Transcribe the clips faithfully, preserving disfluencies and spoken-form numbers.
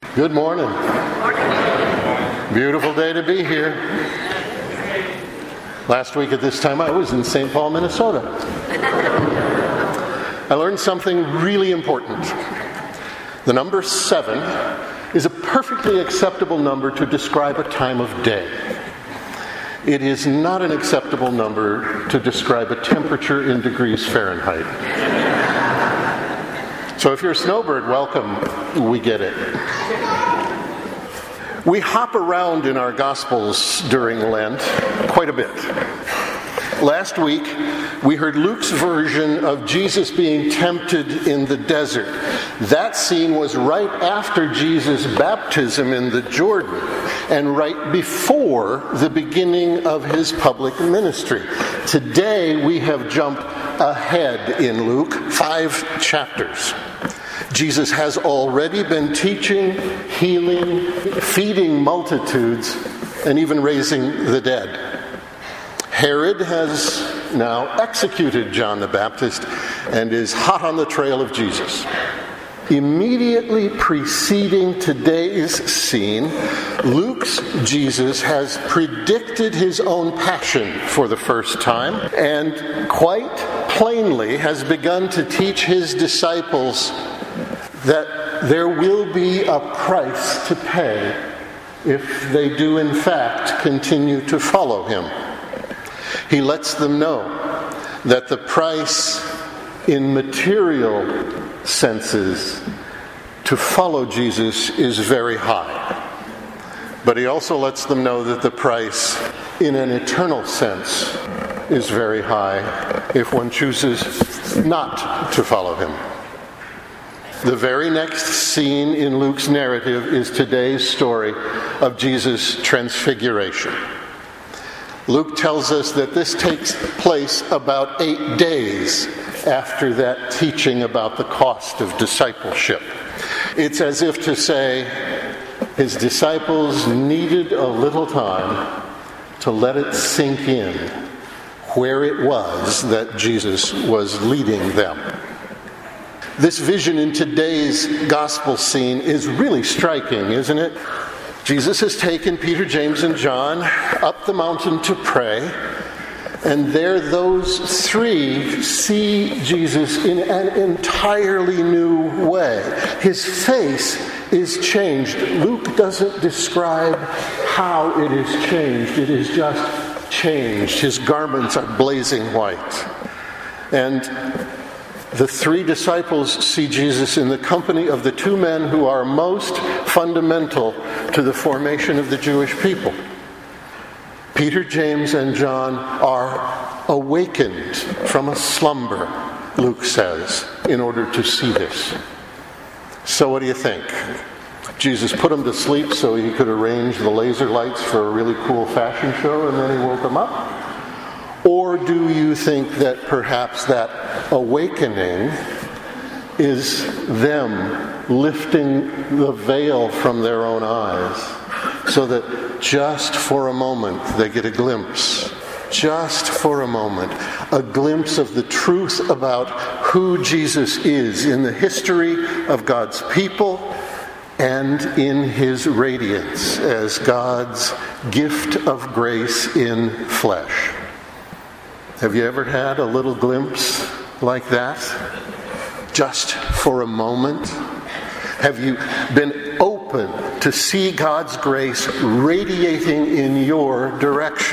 Good morning. Beautiful day to be here. Last week at this time I was in Saint Paul, Minnesota. I learned something really important. The number seven is a perfectly acceptable number to describe a time of day. It is not an acceptable number to describe a temperature in degrees Fahrenheit. So if you're a snowbird, welcome. We get it. We hop around in our Gospels during Lent quite a bit. Last week, we heard Luke's version of Jesus being tempted in the desert. That scene was right after Jesus' baptism in the Jordan and right before the beginning of his public ministry. Today, we have jumped ahead in Luke five chapters. Jesus has already been teaching, healing, feeding multitudes, and even raising the dead. Herod has now executed John the Baptist and is hot on the trail of Jesus. Immediately preceding today's scene, Luke's Jesus has predicted his own passion for the first time and quite plainly has begun to teach his disciples that there will be a price to pay if they do in fact continue to follow him. He lets them know that the price in material senses to follow Jesus is very high. But he also lets them know that the price in an eternal sense is very high if one chooses not to follow him. The very next scene in Luke's narrative is today's story of Jesus' transfiguration. Luke tells us that this takes place about eight days after that teaching about the cost of discipleship. It's as if to say his disciples needed a little time to let it sink in where it was that Jesus was leading them. This vision in today's gospel scene is really striking, isn't it? Jesus has taken Peter, James, and John up the mountain to pray, and there those three see Jesus in an entirely new way. His face is changed. Luke doesn't describe how it is changed. It is just changed. His garments are blazing white. And the three disciples see Jesus in the company of the two men who are most fundamental to the formation of the Jewish people. Peter, James, and John are awakened from a slumber, Luke says, in order to see this. So what do you think? Jesus put them to sleep so he could arrange the laser lights for a really cool fashion show, and then he woke them up? Or do you think that perhaps that awakening is them lifting the veil from their own eyes so that just for a moment they get a glimpse, just for a moment, a glimpse of the truth about who Jesus is in the history of God's people and in his radiance as God's gift of grace in flesh. Have you ever had a little glimpse like that? Just for a moment? Have you been open to see God's grace radiating in your direction?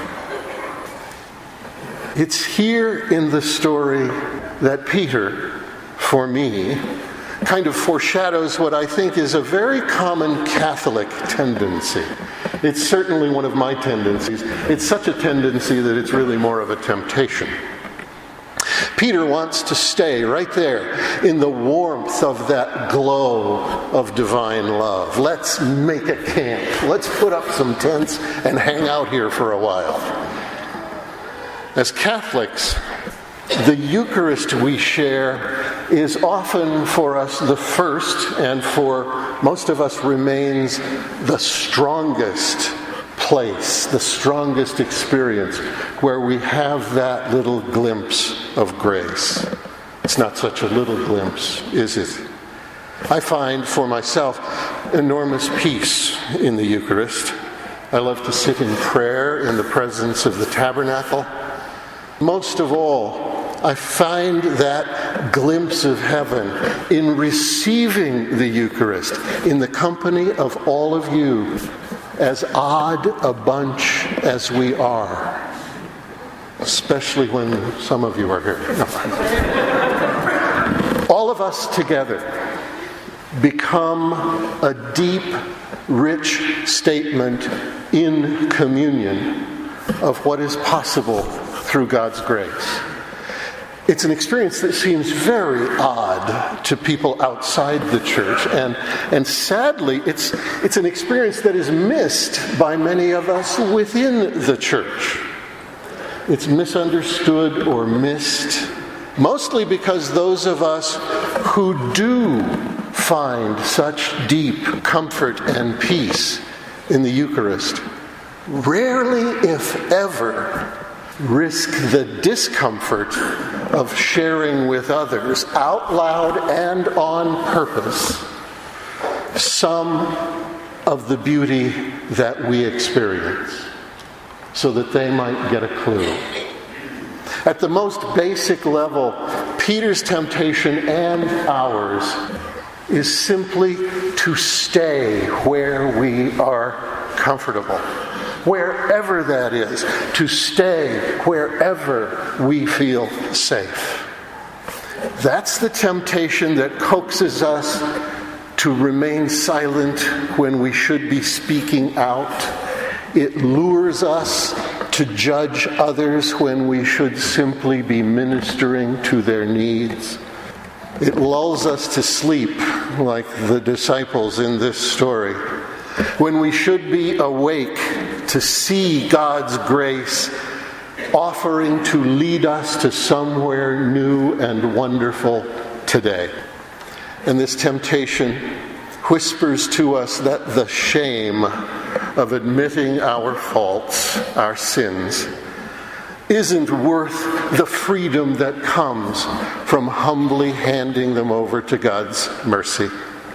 It's here in the story that Peter, for me, kind of foreshadows what I think is a very common Catholic tendency. It's certainly one of my tendencies. It's such a tendency that it's really more of a temptation. Peter wants to stay right there in the warmth of that glow of divine love. Let's make a camp. Let's put up some tents and hang out here for a while. As Catholics, the Eucharist we share is often for us the first, and for most of us remains the strongest place, the strongest experience, where we have that little glimpse of grace. It's not such a little glimpse, is it? I find for myself enormous peace in the Eucharist. I love to sit in prayer in the presence of the tabernacle. Most of all, I find that glimpse of heaven in receiving the Eucharist in the company of all of you, as odd a bunch as we are, especially when some of you are here. No. All of us together become a deep, rich statement in communion of what is possible through God's grace. It's an experience that seems very odd to people outside the church, and, and sadly, it's, it's an experience that is missed by many of us within the church. It's misunderstood or missed, mostly because those of us who do find such deep comfort and peace in the Eucharist rarely, if ever, risk the discomfort of sharing with others, out loud and on purpose, some of the beauty that we experience, so that they might get a clue. At the most basic level, Peter's temptation and ours is simply to stay where we are comfortable. Wherever that is, to stay wherever we feel safe. That's the temptation that coaxes us to remain silent when we should be speaking out. It lures us to judge others when we should simply be ministering to their needs. It lulls us to sleep, like the disciples in this story, when we should be awake to see God's grace offering to lead us to somewhere new and wonderful today. And this temptation whispers to us that the shame of admitting our faults, our sins, isn't worth the freedom that comes from humbly handing them over to God's mercy.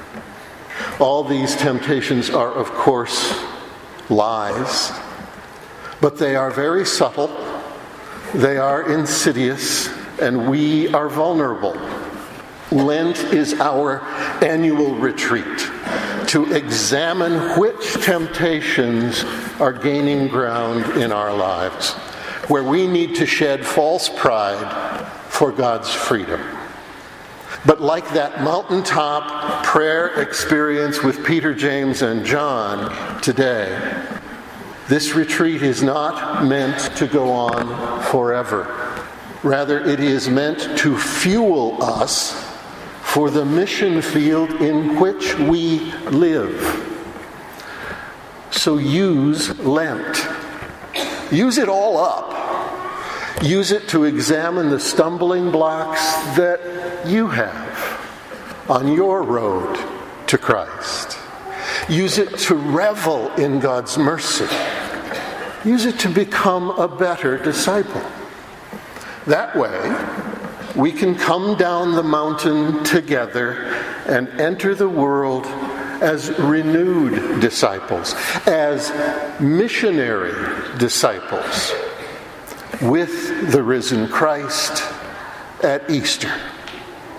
All these temptations are, of course, lies, but they are very subtle, they are insidious, and we are vulnerable. Lent is our annual retreat to examine which temptations are gaining ground in our lives, where we need to shed false pride for God's freedom. But like that mountaintop prayer experience with Peter, James, and John today, this retreat is not meant to go on forever. Rather, it is meant to fuel us for the mission field in which we live. So use Lent. Use it all up. Use it to examine the stumbling blocks that you have on your road to Christ. Use it to revel in God's mercy. Use it to become a better disciple. That way, we can come down the mountain together and enter the world as renewed disciples, as missionary disciples, with the risen Christ at Easter.